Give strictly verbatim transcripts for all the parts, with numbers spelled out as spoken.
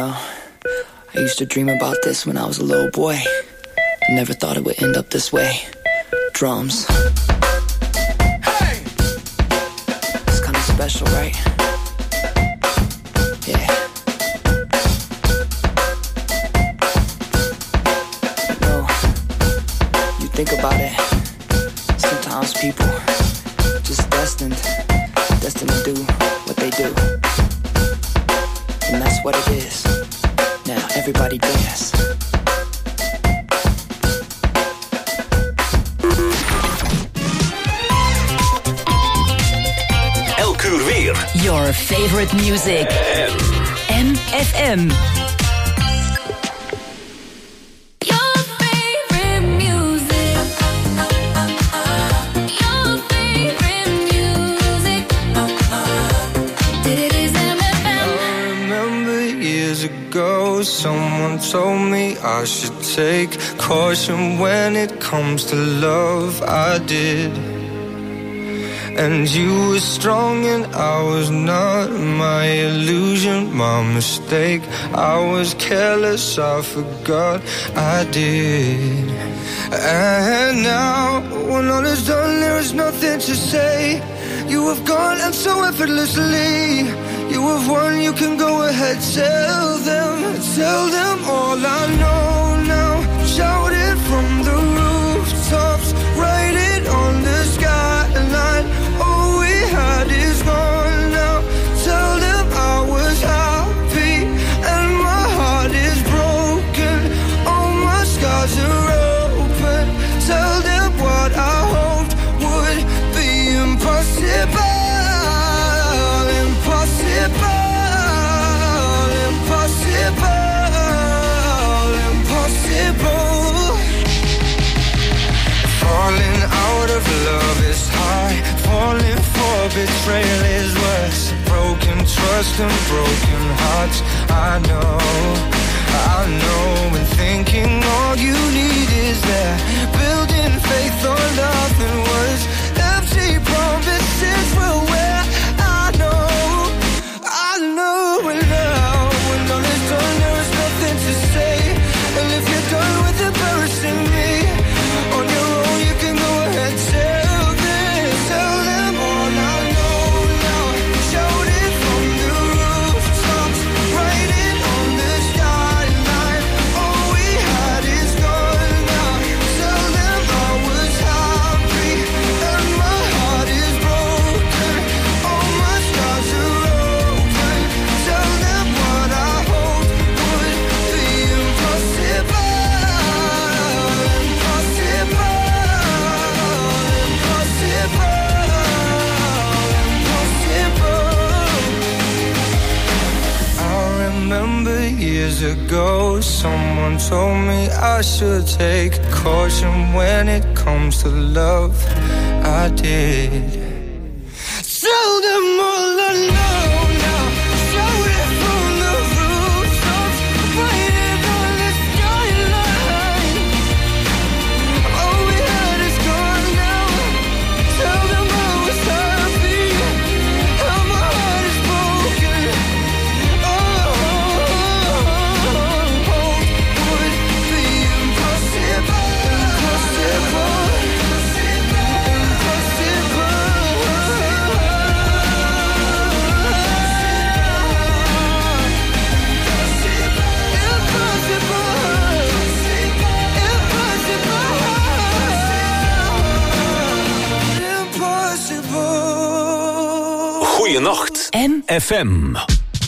know, I used to dream about this when I was a little boy. I never thought it would end up this way. Drums. Hey! It's kind of special, right? Yeah. You know, you think about it, sometimes people just destined, destined to do what they do. And that's what it is. Now everybody dance. Elk uur weer. Your favorite music. M F M. Someone told me I should take caution when it comes to love. I did. And you were strong and I was not. My illusion, my mistake. I was careless, I forgot I did. And now, when all is done, there is nothing to say. You have gone and so effortlessly. You have won, you can go ahead, tell them, tell them all I know now. Shout it from the rooftops, write it on the skyline. All we had is gone now. Tell them I was happy and my heart is broken. All my scars are open. Tell them what I hoped would be impossible. Falling out of love is hard. Falling for betrayal is worse. Broken trust and broken hearts. I know, I know. And thinking all you need is that. Building faith on nothing was. Empty promises were where I know, I know. And now, when all is done, there is nothing to say. And if you're done with embarrassing me, on your own you can go ahead, tell them, tell them all I know now. Shout it from the rooftops, write it on the skyline. All we had is gone now. Tell them I was happy and my heart is broken. All my scars are open. Tell them what I hoped would be impossible. Years ago, someone told me I should take caution when it comes to love. I did. Tell them all I know now. Shout it from the rooftops, write it on the skyline. All we had is gone now. Tell them I was happy and my heart is broken. Goeienacht. M F M.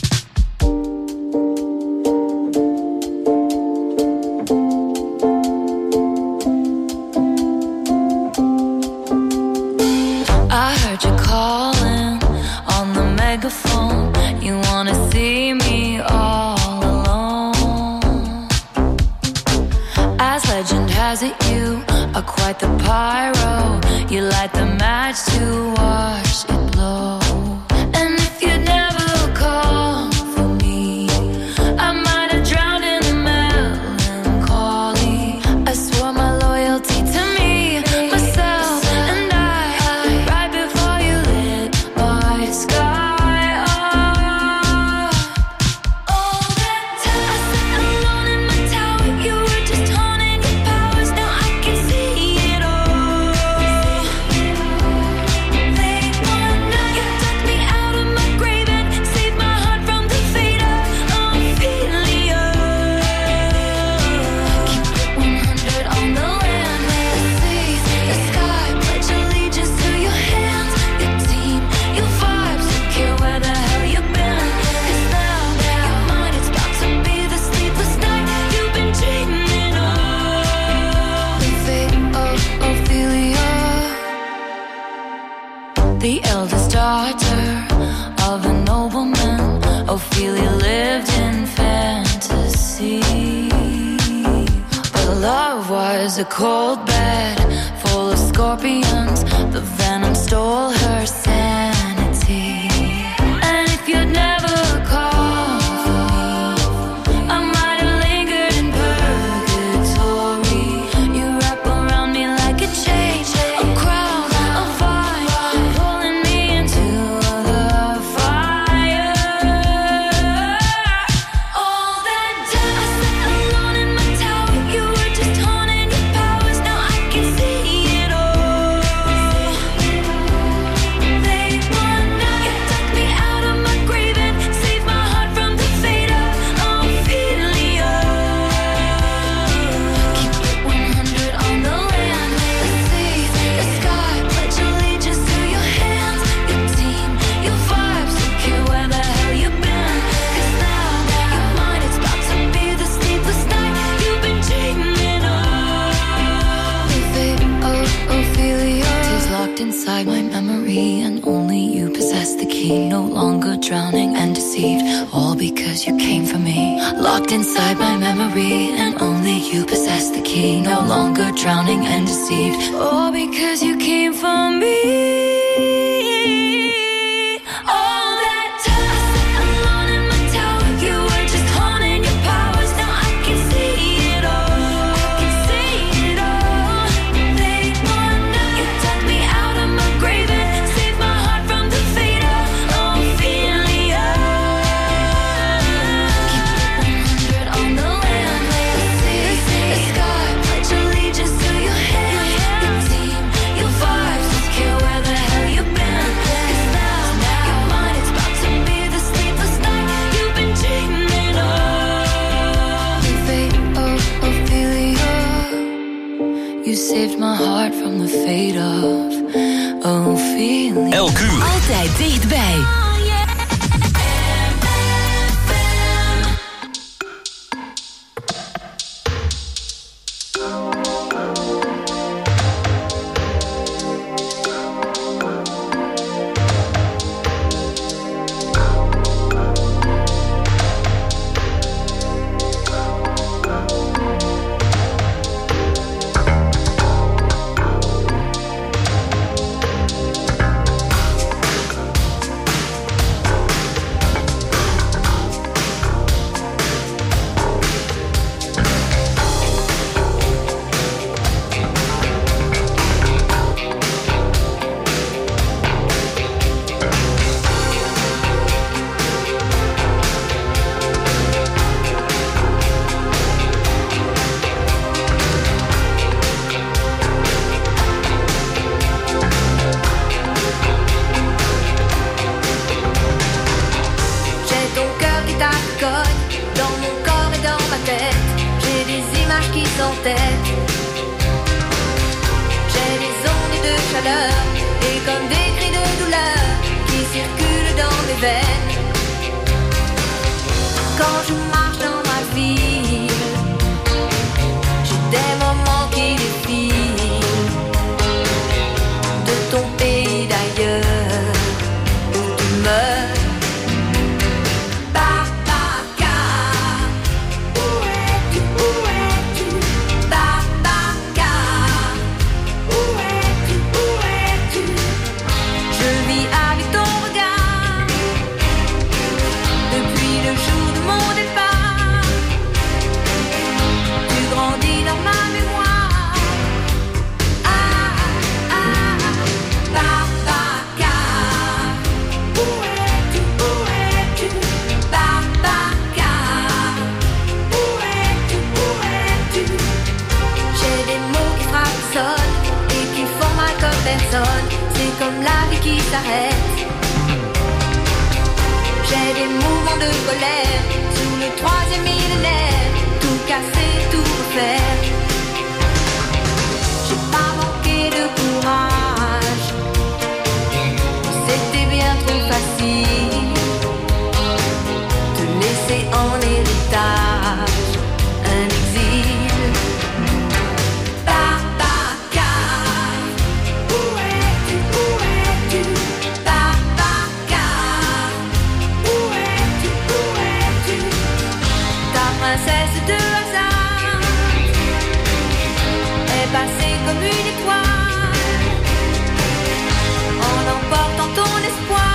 I heard you calling on the megaphone. You wanna see me all alone. As legend has it, you are quite the pyro. You light the match to watch it blow. And if you'd never call for me, I might have drowned in the melancholy. I swore my loyalty to me, myself, and I, right before you lit my sky up. All that time was a cold bed full of scorpions. The venom stole her sanity. And if you'd never called for me, I might have lingered in purgatory. You wrap around me like a chain, a crown, a vine, pulling me into the fire. All that time I sat alone in my tower, you were just haunting your powers. Now I can see it all. Late one night, you dug me out of my grave and saved my heart from the fate of Ophelia. Keep it one hundred on the land, the sea, the sky. Pledge allegiance to your hands, your team, your vibes. Don't care where the hell you've been, 'cause now you're mine. It's about to be the sleepless night you've been dreaming of. The fate of Ophelia is locked inside my memory, and only you possess the key. No longer drowning and deceived, all because you came for me. Locked inside my memory, and only you possess the key. No longer drowning and deceived, all because you came for me. All that time I sat alone in my tower, you were just haunting your powers. Now I can see it all. I can see it all. Late one night, you dug me out of my grave and saved my heart from the fate of Ophelia. Keep it one hundred on the land, the sea, the sky. Pledge allegiance to your hands, your team, your vibes. Don't care where the hell you've been, 'cause now you're mine. It's about to be the sleepless night you've been dreaming of. The fate of Ophelia. You saved my heart from the fate of Ophelia. Elk uur. Altijd dichtbij. J'ai ton cœur qui t'accogne dans mon corps et dans ma tête. J'ai des images qui s'entêtent. J'ai des ondes de chaleur et comme des cris de douleur qui circulent dans mes veines. Quand je marche dans ma ville, j'ai des moments qui défilent de ton pays d'ailleurs où tu meurs. C'est comme la vie qui s'arrête. J'ai des mouvements de colère sous le troisième millénaire. Tout casser, tout refaire. J'ai pas manqué de courage. C'était bien trop facile de laisser en héritage un exil. Princesse de hasard, fais passer comme une étoile en emportant ton espoir.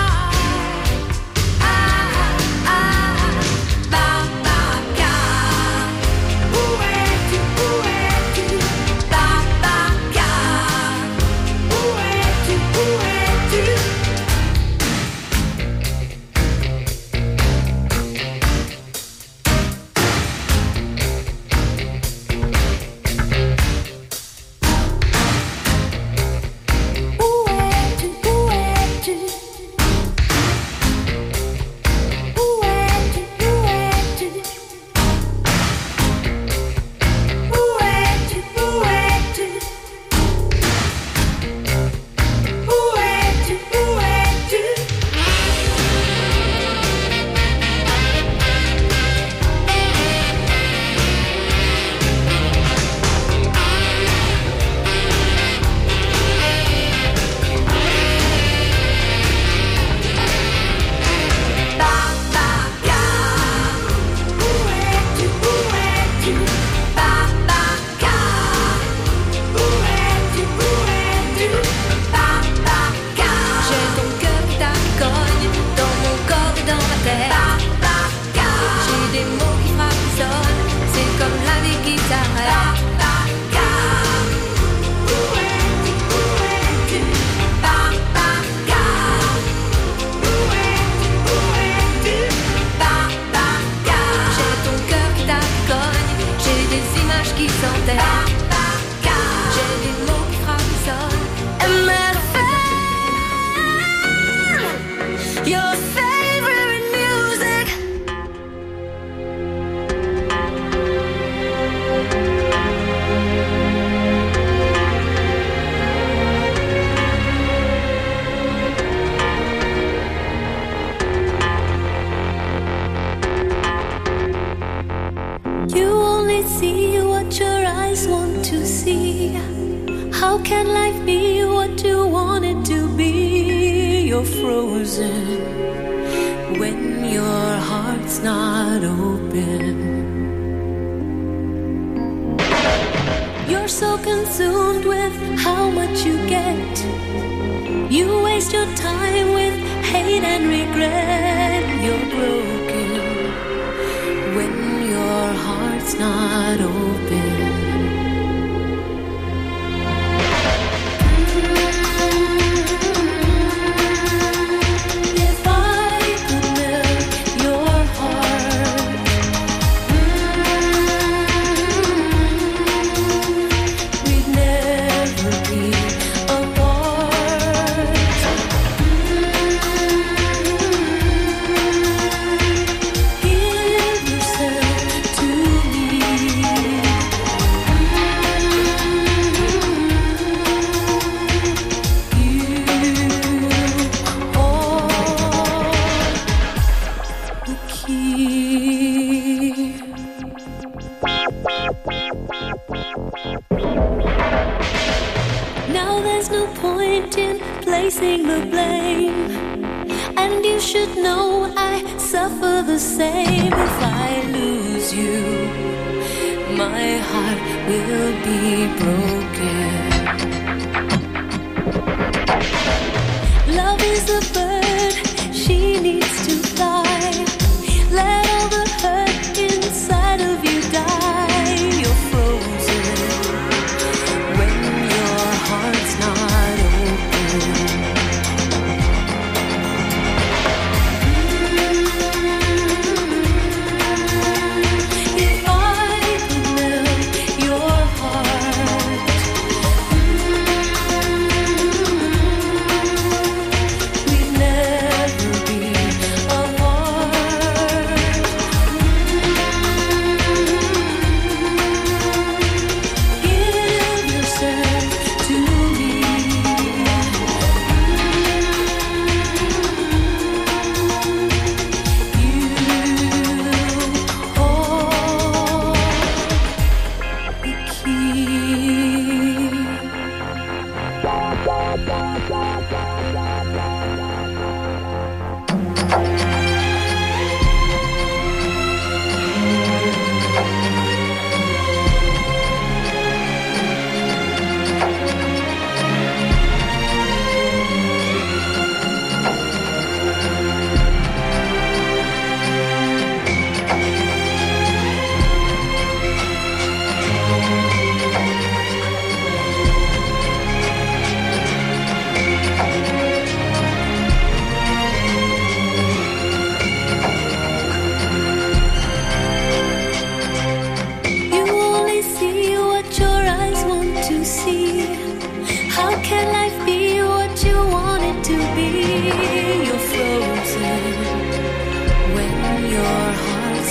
We've never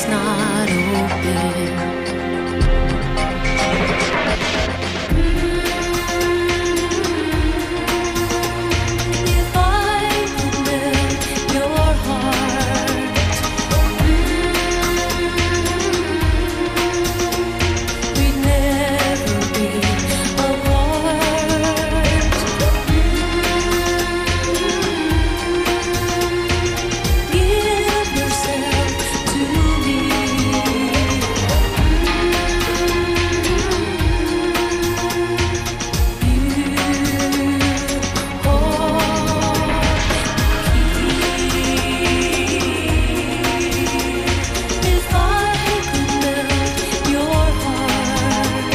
it's not open. If I could melt your heart, we'd never be apart. Give yourself to me. If I could melt your heart,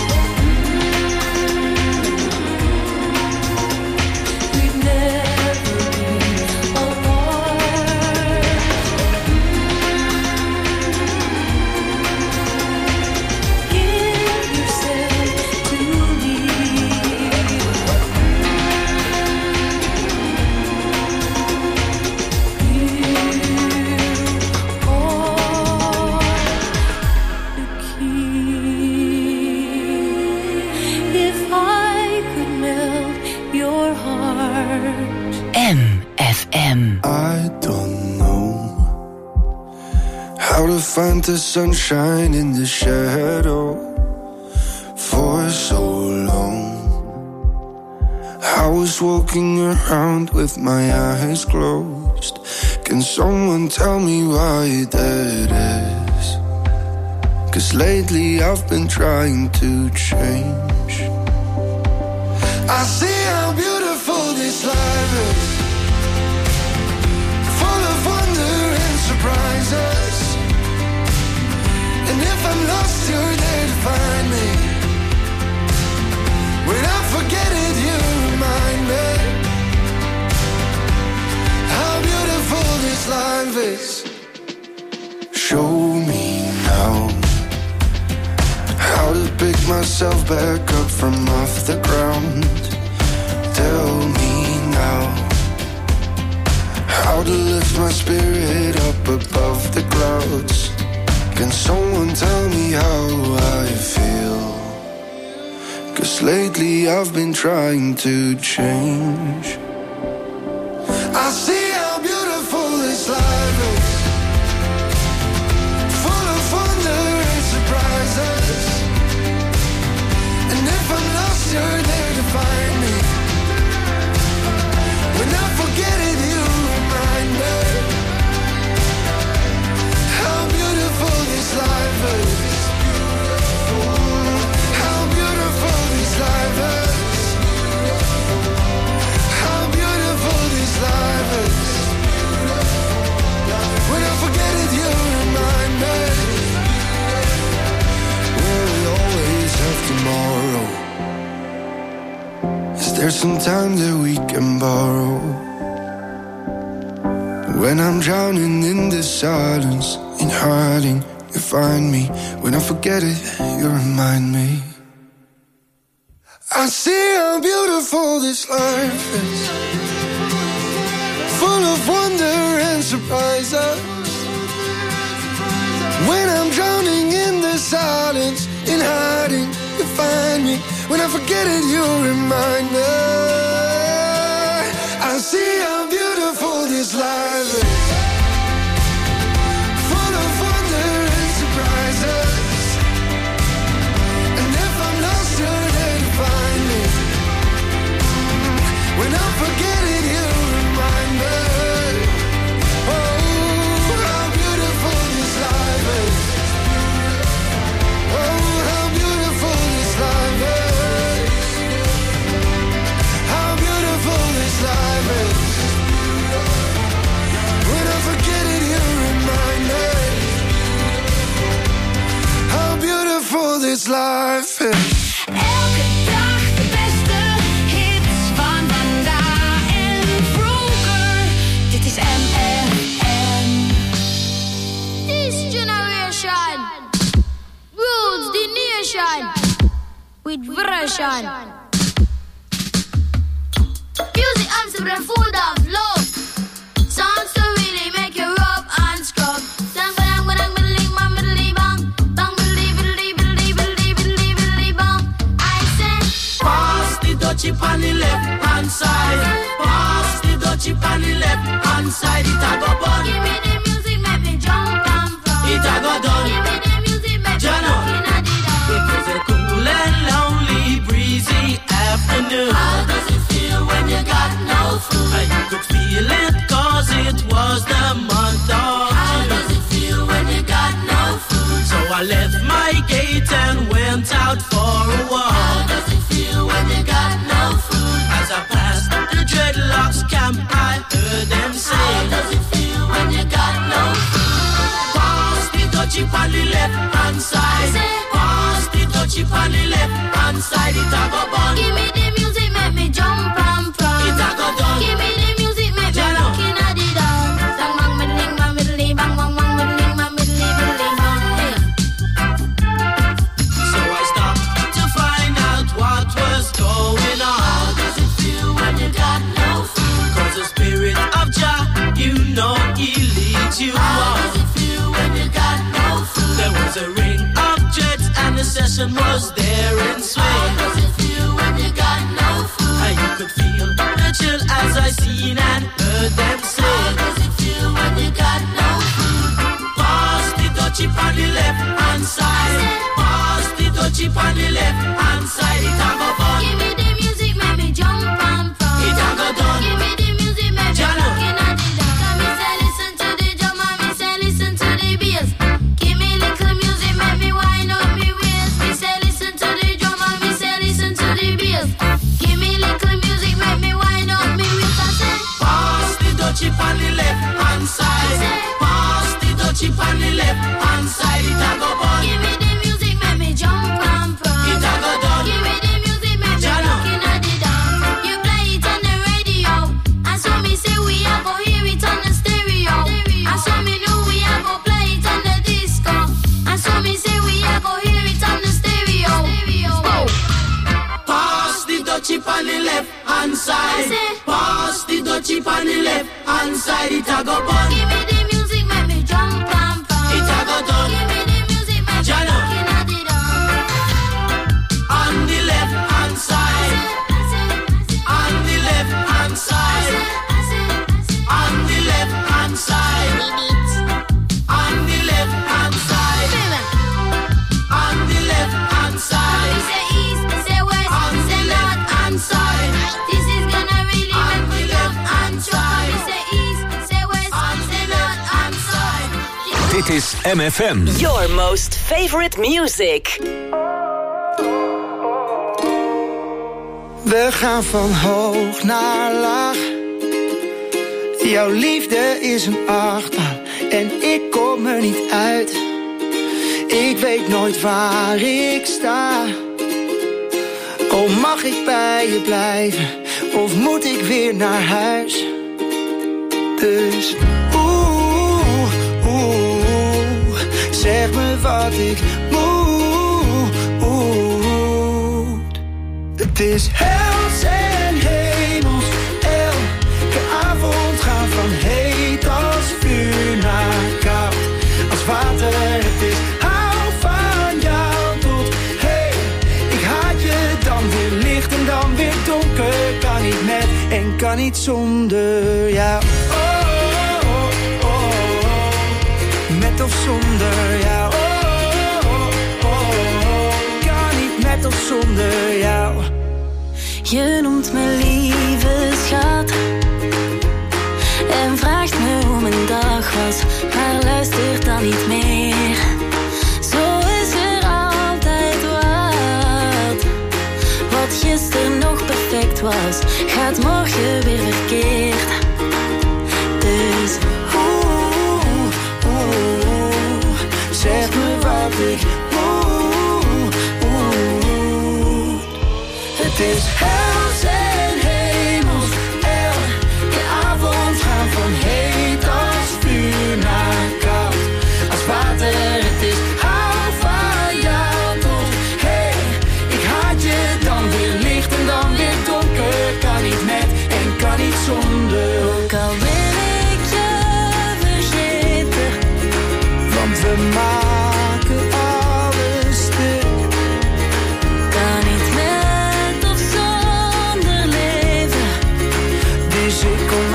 we'd never be apart. Give yourself to me. If I could melt your heart. M F M. I don't know how to find the sunshine in the shadow for so long. I was walking around with my eyes closed. Can someone tell me why that is? 'Cause lately I've been trying to change. I see how beautiful this life is, full of wonder and surprises. And if I'm lost, you're there to find me. When I forget it, you remind me how beautiful this life is. Show me now how to pick myself back up from off the ground. Tell me now how to lift my spirit up above the clouds. Can someone tell me how I feel? 'Cause lately I've been trying to change. I see how beautiful this life is, full of wonder and surprises. And if I'm lost, you're there to find me. When I forget it, you remind me how beautiful this life is. How beautiful this life is. How beautiful this life is. When I forget it, you remind me. Will we always have tomorrow? Is there some time that we can borrow? When I'm drowning in the silence, in hiding, you find me. When I forget it, you remind me. I see how beautiful this life is, full of wonder and surprises. When I'm drowning in the silence, in hiding, you find me. When I forget it, you remind me. I see how beautiful this life is, full of wonder and surprises. And if I'm lost, you're there to find me. When I forget it, you remind me. Oh, how beautiful this life is. Oh, how beautiful this life is. How beautiful this life is. When I forget it, you remind me how beautiful this life is. Elke dag de beste hits van vandaag en vroeger. Dit is M F M. This generation rules the nation with version. Music Amsterdam full of love. Songs to really make you rub and scrub. Sang, ba-dang, ba-dang, ba-dang. touchy on the left hand side. Pass the touchy on the left hand side. It a go bun. Give me the music, make me jump and prance. It a go done. Give me the music, make me rockin' at the dance. Bang bang middling, bang middling, bang bang bang middling, bang middling, middling, bang. So I stopped to find out what was going on. How does it feel when you got no food? 'Cause the spirit of Jah, you know He leads you How on. does it feel when you got no food? There was a ring of jets and the session was there in swing. How does it feel when you got no food? And you could feel the chill as I seen and heard them How sing. does it feel when you got no food? Pass the touchy on the left hand side. Pass the touchy on the left hand side. It a go fun. Give me the music, make me jump and prance. It a go done. Give me the music, make me Jalo. rockin' at the dance. Come me say listen to the drum and me say listen to the bass. Give me little music, make me wind up me waist. Me say listen to the drum and me say listen to the bass. Give me little music, make me wind up me waist. I say Pass the touchy on the left hand side. Pass the touchy on the left hand side. It a go bun. give me the music, make me jump and prance. It a go done. Give me the music, make me Jalo. rockin' at the dance. You play it on the radio, and so me say we a go hear it on the stereo. And so me know we a go play it on the disco. And so me say we a go hear it on the stereo. Oh. Pass the touchy on the left hand side. Pass the touchy on the left hand side. It a go bun. Give me the music, make me jump and prance. It a go done. Give me the music, make me Jalo. rockin' at the dance. On the left hand side. On the left hand side. On the left hand side. On the left hand side. On the left hand side. Say east, say west, On say the north left hand side. This is gonna really On make me the jump left and hand jump. side. Say east, say west, On the say left north hand and side. south. Dit is M F M. Your most favorite music. We gaan van hoog naar laag. Jouw liefde is een achtbaan en ik kom er niet uit. Ik weet nooit waar ik sta. Oh, mag ik bij je blijven of moet ik weer naar huis? Dus oeh, oeh, zeg me wat ik moet. Het is hels en hemels, elke avond gaan van heet als vuur naar koud als water. Het is hou van jou tot hey, ik haat je dan weer licht en dan weer donker. Kan niet met en kan niet zonder jou. Oh, oh, oh, oh. Met of zonder jou. Oh, oh, oh. Kan niet met of zonder jou. Je noemt me lieve schat en vraagt me hoe mijn dag was, maar luistert dan niet meer. Zo is er altijd wat. Wat gisteren nog perfect was, gaat morgen weer verkeerd. Dus Oeh, oeh, zeg me wat ik moet. Oeh. Het is hels en hemels, elke avond gaan van heet als vuur naar koud als water. Het is hou van jou tot hey, ik haat je dan weer licht en dan weer donker. Kan niet met en kan niet zonder. ook al wil ik je vergeten, Want we maken alles stuk. kan niet met of zonder leven. Dus ik kom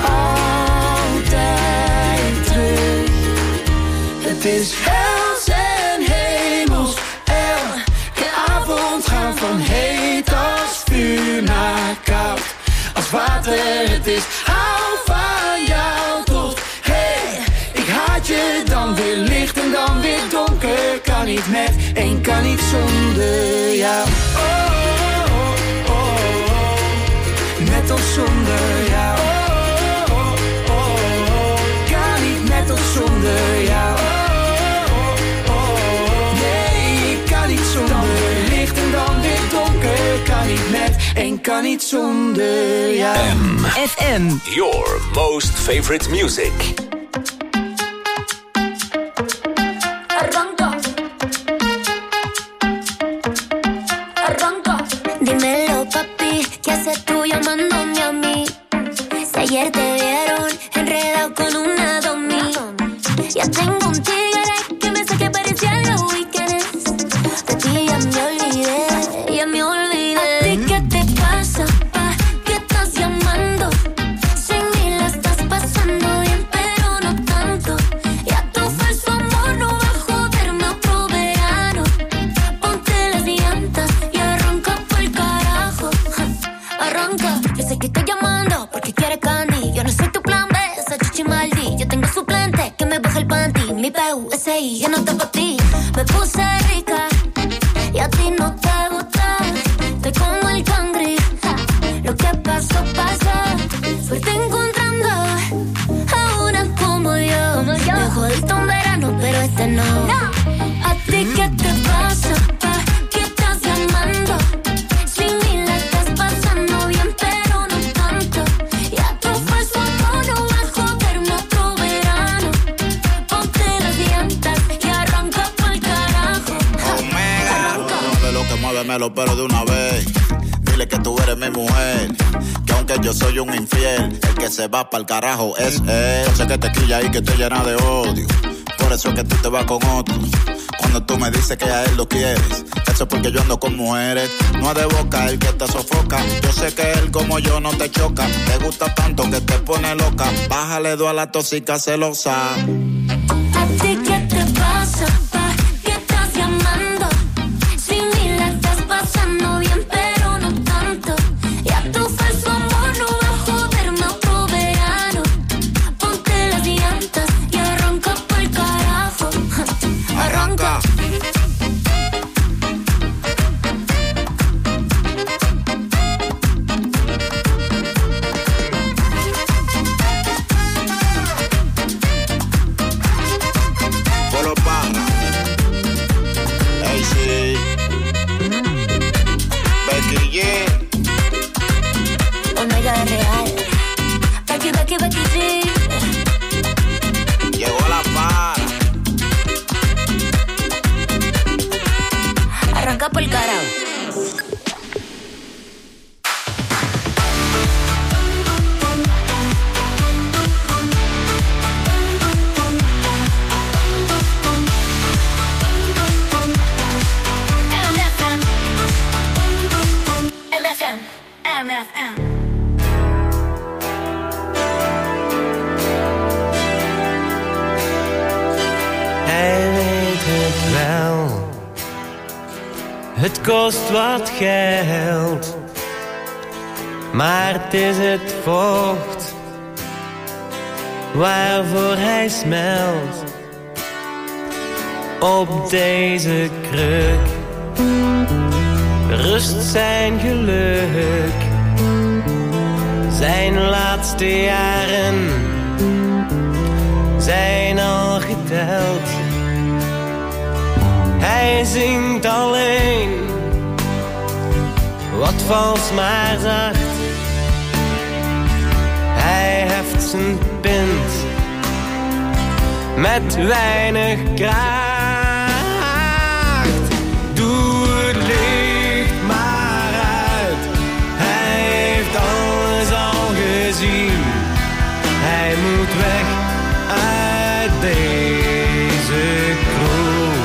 altijd terug. Het is hels en hemels, elke avond gaan van heet als vuur naar koud als water. Het is hou van jou tot hey, ik haat je dan weer licht en dan weer donker. Kan niet met en kan niet zonder jou. Oh, oh, oh, oh. Met of zonder jou. Oh, oh, oh, oh. Kan niet met of zonder jou. Oh, oh, oh, en kan niet zonder jou. M. F M. Your most favorite music. Arranca. Arranca. Dímelo, papi, ¿qué haces tú llamándome a mí? Si ayer te vieron enredado con una domi. Ya tengo un tigre que me saque parecía los weekends. De ti ya me olvidé, ya me olvidé. ¿A ti qué te pasa, pa? ¿Qué estás llamando? Sin mí la estás pasando bien, pero no tanto. Ya tu falso amor no va a joderme otro verano. Ponte las llantas y arranca pa'l carajo. Arranca, yo sé que estoy llamando porque quieres candy. Yo no soy tu plan B, esa chichi maldi. Yo tengo suplente que me baja el panty. Mi P U S I, yo no te pa' ti. Me puse rica y a ti no te gusta. Estoy como el cangri. Lo que pasó, pasó. Suerte encontrando a una como yo. Me jodiste un verano, pero este no. ¿A ti qué te pasa, pa? ¿Qué estás llamando? Sin mí la estás pasando bien, pero no tanto. Ya tu falso amor no va a joderme otro verano. Ponte las llantas y arranca pa'l carajo. Omega, de lo que muévemelo, pero de una vez. Dile que tú eres mi mujer, que aunque yo soy un infiel, el que se va pa'l carajo es él. Yo sé que te quilla y que te llena de odio, por eso es que tú te vas con otro. Cuando tú me dices que a él lo quieres, eso es porque yo ando con mujeres. No es de boca el que te sofoca. Yo sé que él como yo no te choca. Te gusta tanto que te pone loca. Bájale dos a la tóxica celosa. ¿A ti qué te pasa, pa? ¿Qué estás llamando? Sin mí la estás pasando bien, pero no tanto. Ya tu falso amor no va a joderme otro verano. Ponte las llantas y arranca pa'l carajo. Arranca. Polo para. Hey, sí. Becky G. Omega de real. Becky, Becky, Becky, sí. Llegó la para. Arranca pa'l carajo. M F M, M F M. Hij weet het wel. Het kost wat geld, maar het is het vocht waarvoor hij smelt op deze kruk. Rust zijn geluk, zijn laatste jaren zijn al geteld. Hij zingt alleen, wat vals maar zacht. Hij heft zijn pint met weinig kracht. Doe het licht maar uit, hij heeft alles al gezien. Hij moet weg uit deze kroeg.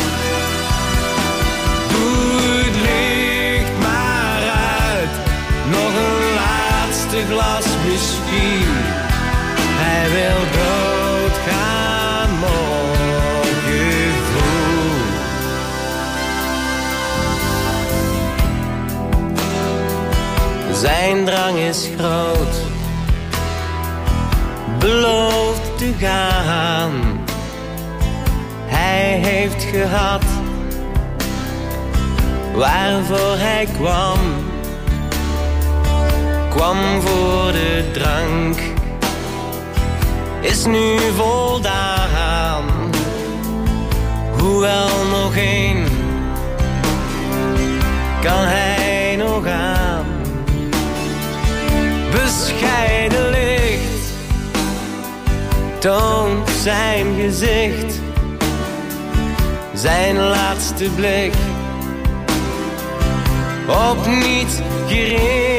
Doe het licht maar uit, nog een laatste glas misschien. Hij wil doodgaan morgen vroeg. Zijn drang is groot, belooft te gaan. Hij heeft gehad waarvoor hij kwam. Kwam voor de drank, is nu voldaan. Hoewel nog één kan hij nog aan. toont zijn gezicht, zijn laatste blik op niets gericht.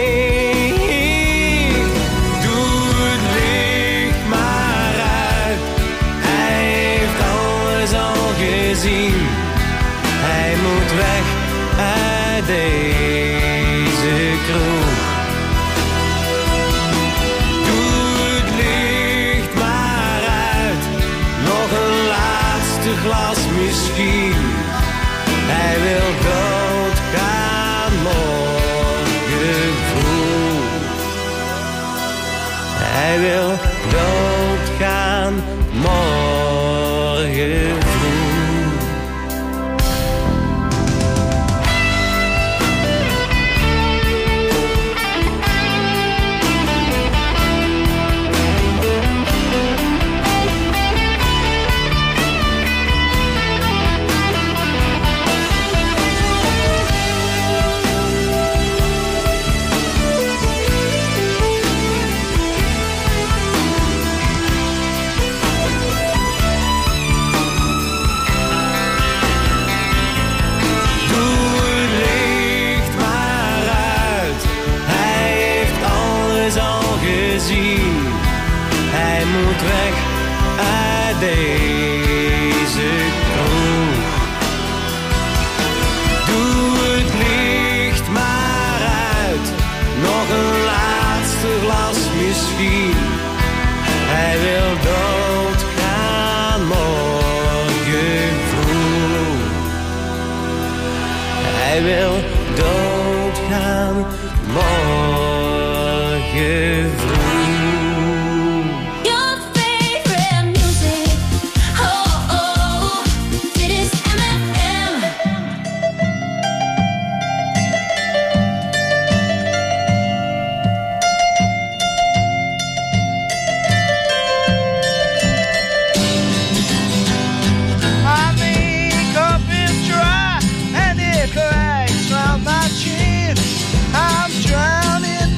Doe het licht maar uit, hij heeft alles al gezien. Hij moet weg uit deze kroeg. Glas misschien. Hij wil doodgaan morgen vroeg. Hij wil doodgaan morgen vroeg. Hij moet weg uit deze kroeg. Doe het licht maar uit, nog een laatste glas misschien. Hij wil doodgaan morgen vroeg. Hij wil doodgaan morgen vroeg. I'm drowning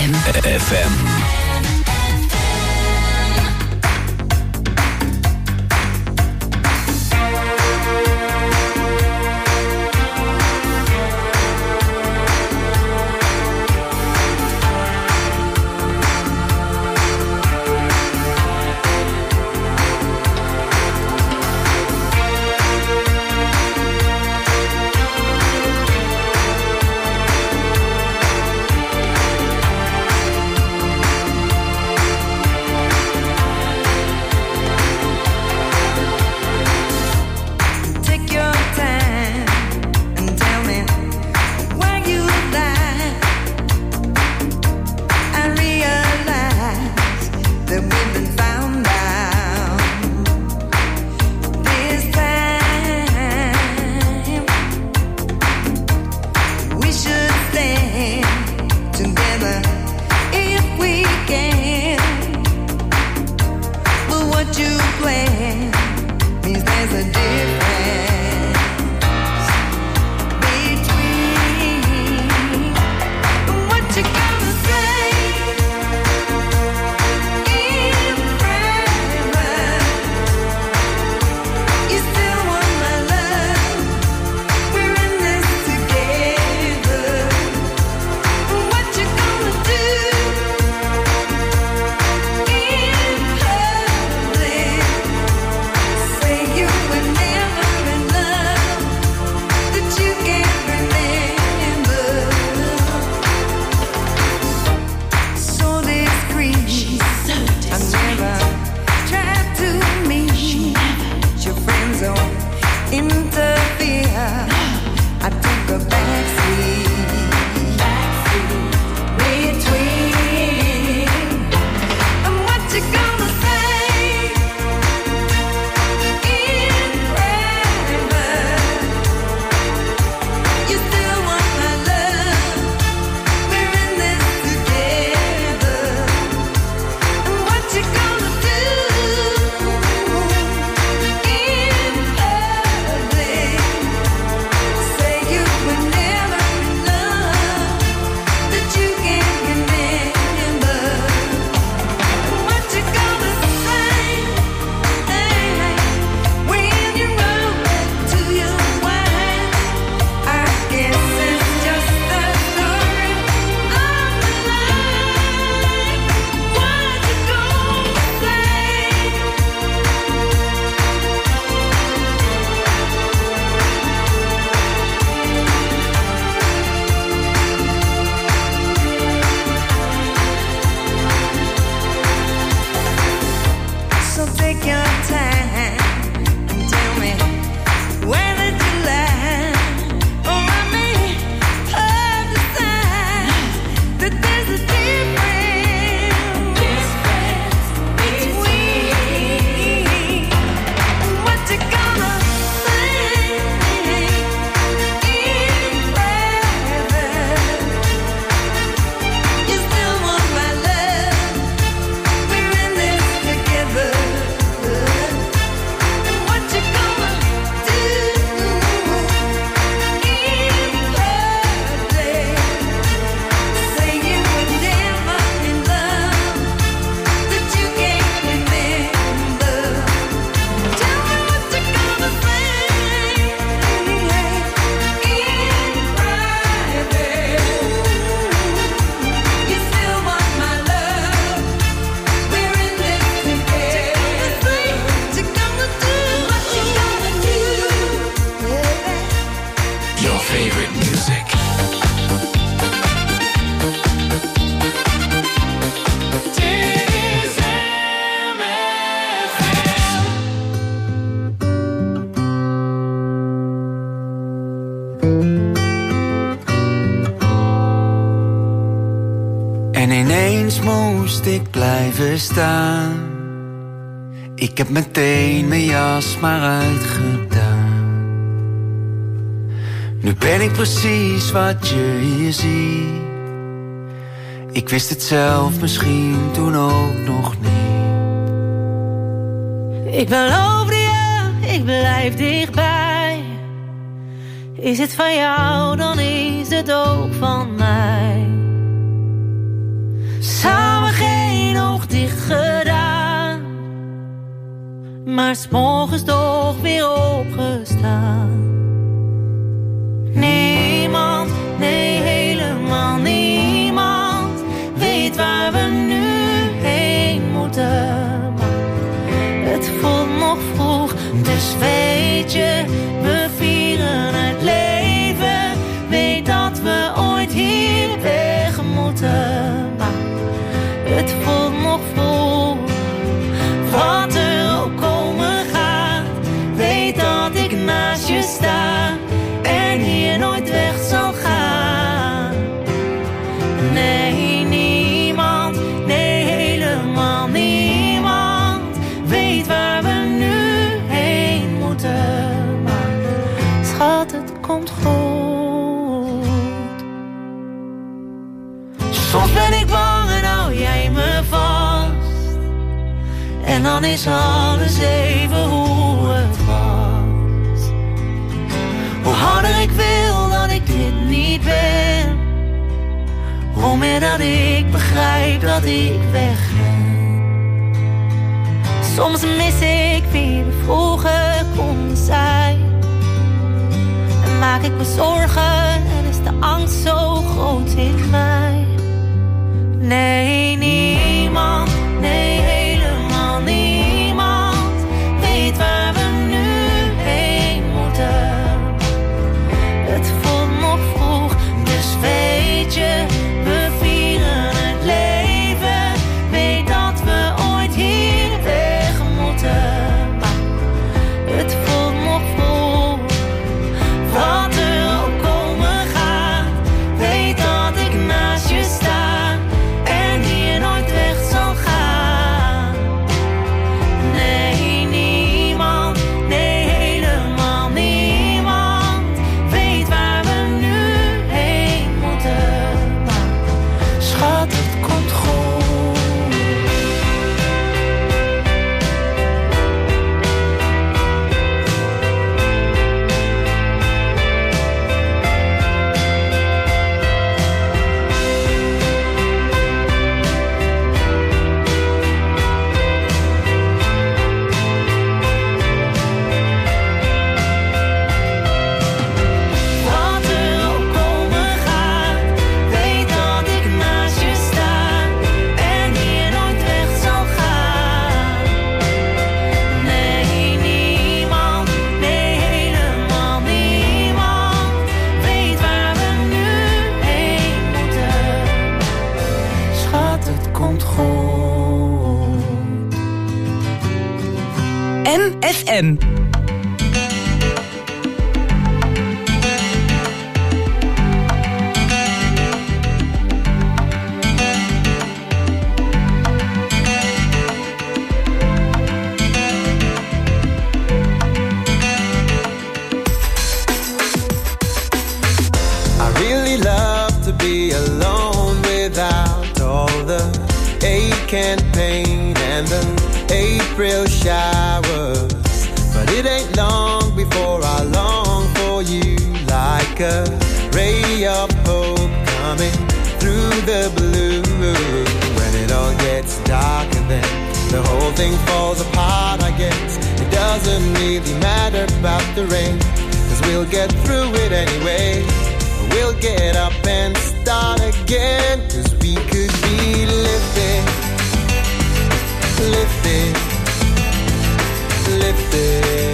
M F M. En ineens moest ik blijven staan. Ik heb meteen mijn jas maar uitgedaan. Nu ben ik precies wat je hier ziet. Ik wist het zelf misschien toen ook nog niet. Ik beloof je, ik blijf dichtbij. Is het van jou, dan is het ook van mij. Samen geen oog dicht gedaan, maar 's morgens toch weer opgestaan. Niemand, nee helemaal niemand, weet waar we nu heen moeten. Maar het voelt nog vroeg, dus weet je, we vieren het leven. Weet dat we ooit hier weg moeten. Maar het voelt nog vroeg, wat er ook komen gaat. Weet dat ik naast je sta en hier nooit weg zal gaan. Nee, niemand, nee helemaal niemand, weet waar we nu heen moeten. Maar schat, het komt goed. Soms ben ik bang en hou jij me vast, en dan is alles even hoe het was. Hoe harder ik wil dat ik dit niet ben, hoe meer dat ik begrijp dat ik weg ben. Soms mis ik wie we vroeger konden zijn, en maak ik me zorgen en is de angst zo groot in mij. Nee, niemand, nee helemaal niemand, weet waar we nu heen moeten. Het voelt nog vroeg, dus weet je, we vieren het leven. Weet dat we ooit hier weg moeten. Maar het voelt nog vroeg, wat er ook komen gaat. Weet dat ik naast je sta en hier nooit weg zal gaan. Nee, niemand, nee helemaal niemand, weet waar we nu heen moeten. Maar schat, het komt goed. Wat er ook komen gaat, weet dat ik naast je sta en hier nooit weg zal gaan. Nee, niemand, nee helemaal niemand, weet waar we nu heen moeten. Schat, het komt goed. M F M. I really love to be alone without all the ache and pain and the April showers. But it ain't long before I long for you, like a ray of hope coming through the blue. When it all gets dark and then the whole thing falls apart, I guess it doesn't really matter about the rain, 'cause we'll get through it anyway. We'll get up and start again, 'cause we could be lifted, lifted, lifted.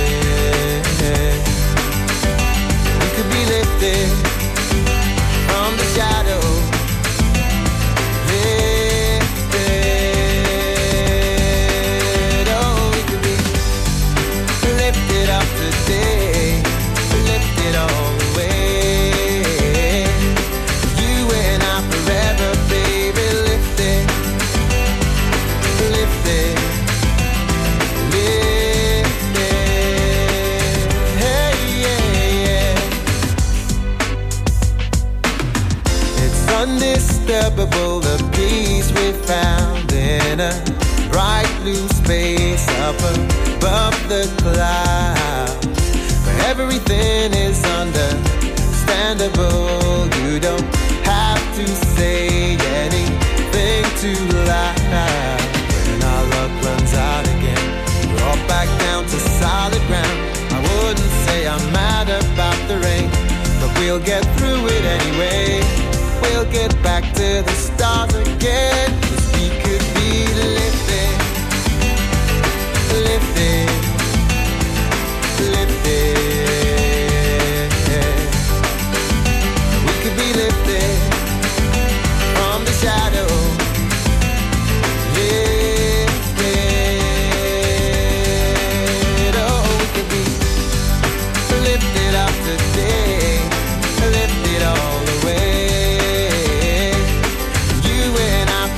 We could be lifted from the shadow, lifted. Oh, we could be lifted up today, lifted all the way. You and I forever, baby, lifted, lifted, lifted. Hey, yeah, yeah. It's undisturbable, the peace we found in a bright blue space up above the clouds, where everything is understandable. You don't have to say anything get back to the stars again. 'Cause we could be lifted, lifted, lifted. We could be lifted from the shadow. Lifted, oh, we could be lifted up today, lifted all the way. You and I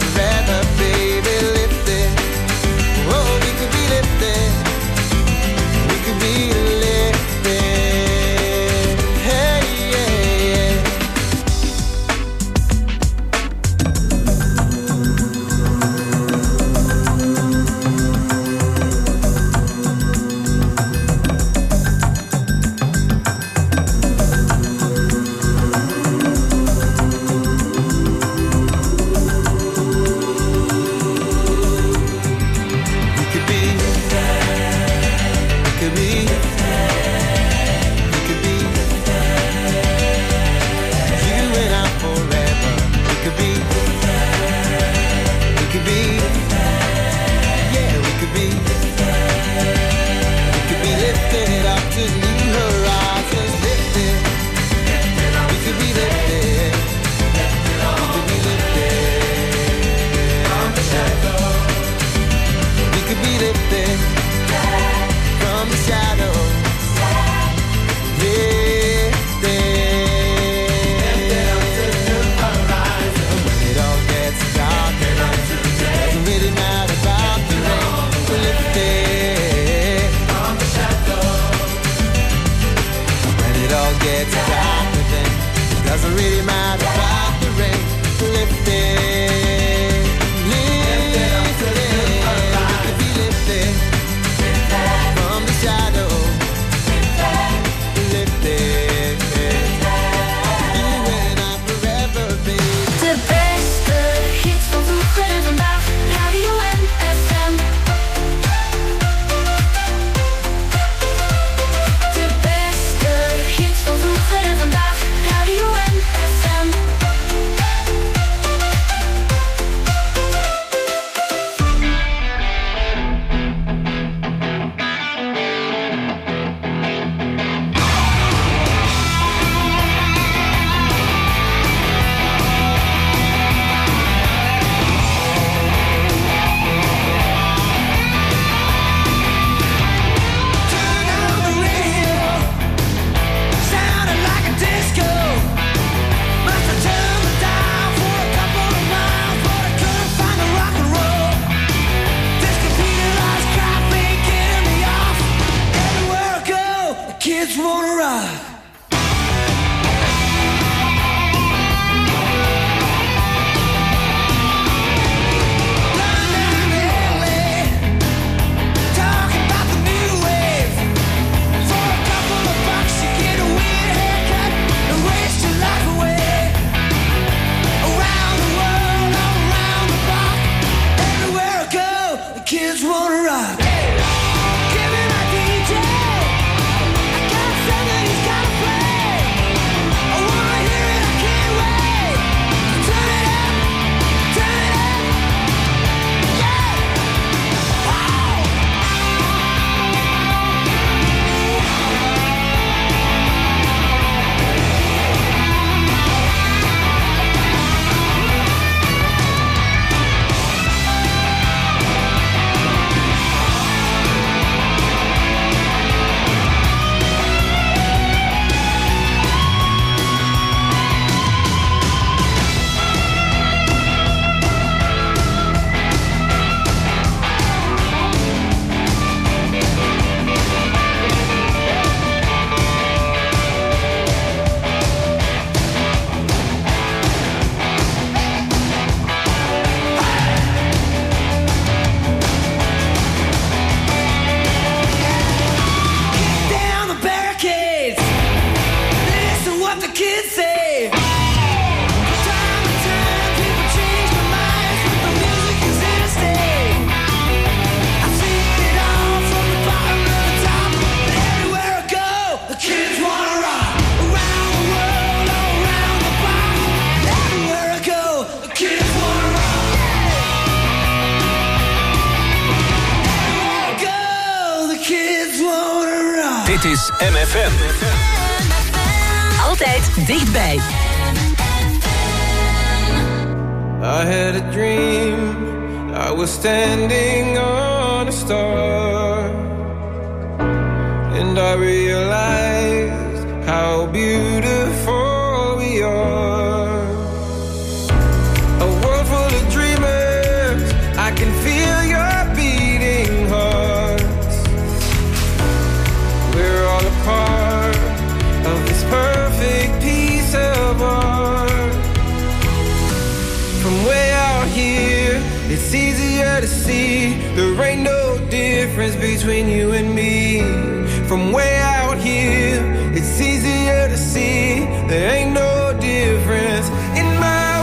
Dit is M F M. Altijd dichtbij. I had a dream, I was standing on a star, and I realized how beautiful we are. A world full of dreamers, I can feel your beating hearts. We're all a part of this perfect piece of art. From way out here, it's easier to see there ain't no difference between you and me. From way out here, it's easier to see there ain't no difference in my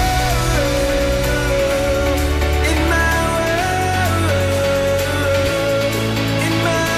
world, in my world, in my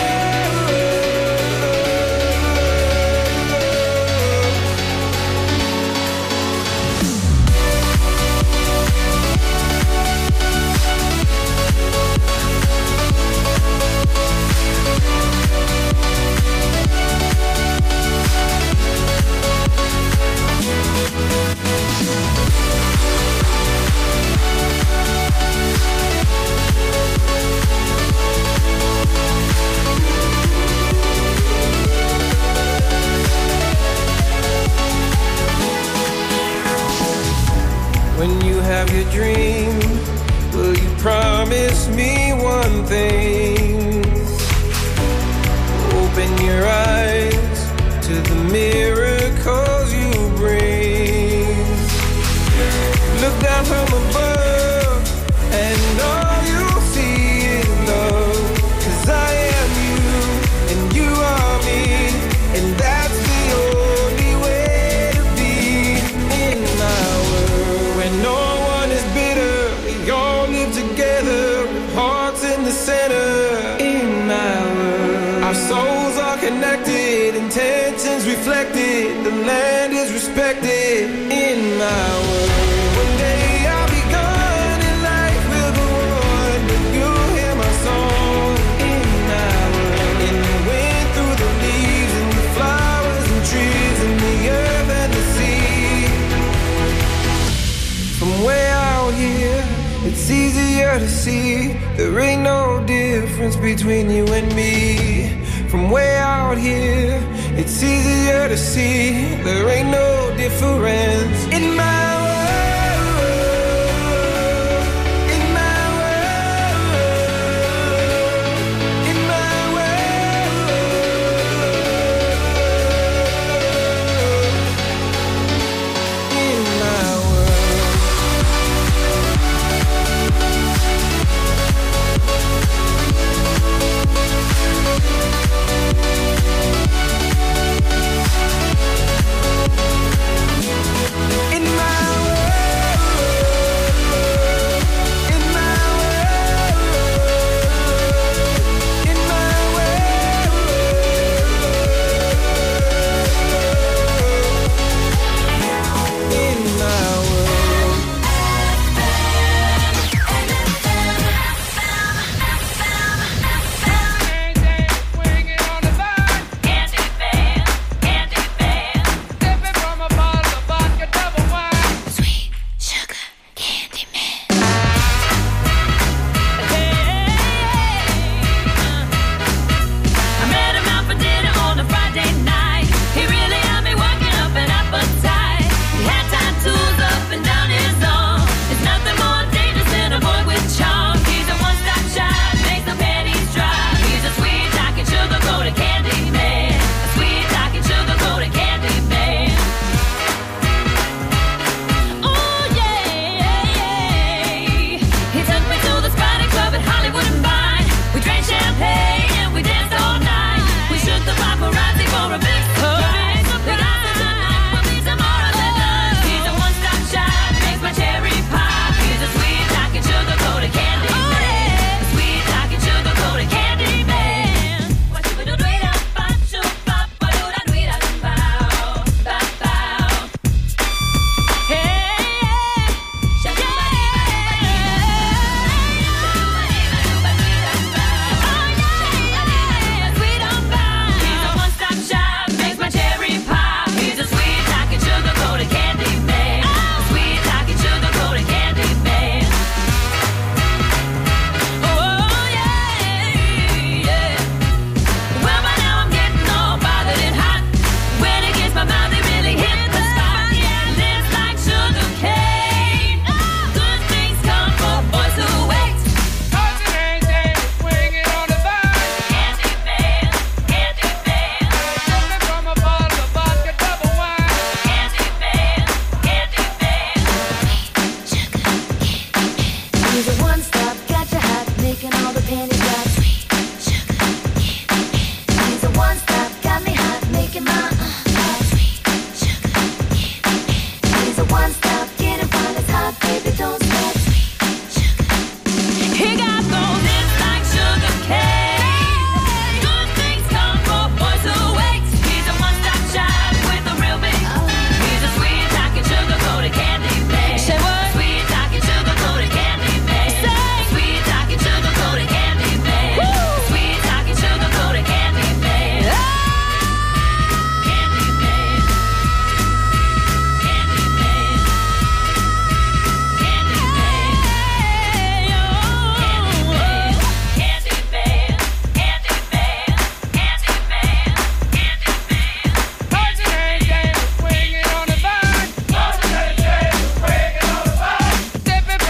When you have your dream, will you promise me one thing? Open your eyes to the miracles you bring. Look down from above and all you'll see is love. 'Cause I am you and you are me, and that's the only way to be in my world. When no one is bitter, we all live together with hearts in the center. In my world, our souls are connected, intentions reflected, the land is respected. In my world, one day I'll be gone and life will go on, but you'll hear my song. In my world, in the wind, through the leaves, and the flowers and trees, and the earth and the sea. From way out here, it's easier to see there ain't no difference between you and me. From way out here, it's easier to see there ain't no difference in my